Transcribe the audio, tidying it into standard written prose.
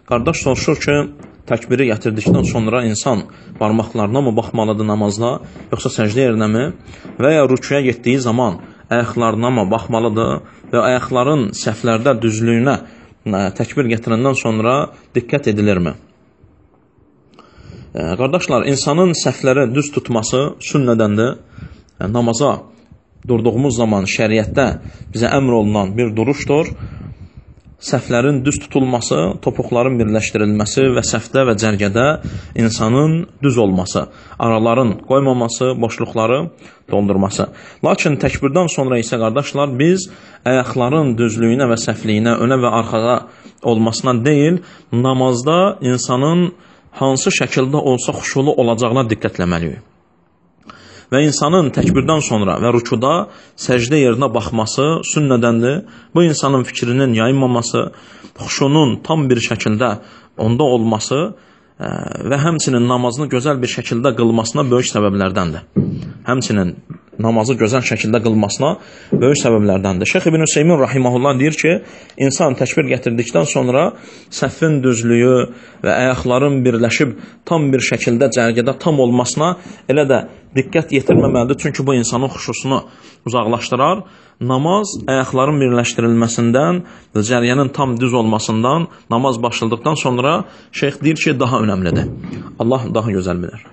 Qardaş soruşur ki, təkbiri gətirdikdən sonra insan barmaqlarına mı baxmalıdır namazda, yoxsa səcdə yerinə mi? Və ya rüküyə getdiyi zaman ayaqlarına mı baxmalıdır və ayaqların səhvlərdə düzlüyünə təkbir gətirəndən sonra diqqət edilirmi? Qardaşlar, insanın səhvləri düz tutması sünnədəndir. Namaza durduğumuz zaman şəriətdə bizə əmr olunan bir duruşdur. Səhvlərin düz tutulması, topuqların birləşdirilməsi və səhvdə və cərgədə insanın düz olması, araların qoymaması, boşluqları doldurması. Lakin təkbirdən sonra isə qardaşlar, biz ayaqların düzlüyünə və səhvliyinə, önə və arxağa olmasına deyil, namazda insanın hansı şəkildə olsa xuşulu olacağına diqqətləməliyik. Və insanın təkbirdən sonra və rükuda səcdə yerinə baxması sünnədəndir. Bu insanın fikrinin yayınmaması, xuşunun tam bir şəkildə onda olması və həmçinin namazını gözəl bir şəkildə qılmasına böyük səbəblərdəndir. Həmçinin namazı gözəl şəkildə qılmasına böyük səbəblərdəndir. Şeyx İbn Hüseymin rahimehullah deyir ki, insan təkbir gətirdikdən sonra səhvin düzlüyü və ayaqların birləşib tam bir şəkildə cərgədə tam olmasına elə də diqqət yetirməməlidir. Çünki bu insanın xuşusunu uzaqlaşdırar. Namaz ayaqların birləşdirilməsindən və cərgənin tam düz olmasından namaz başladıqdan sonra şeyx deyir ki, daha önəmlidir. Allah daha gözəl bilir.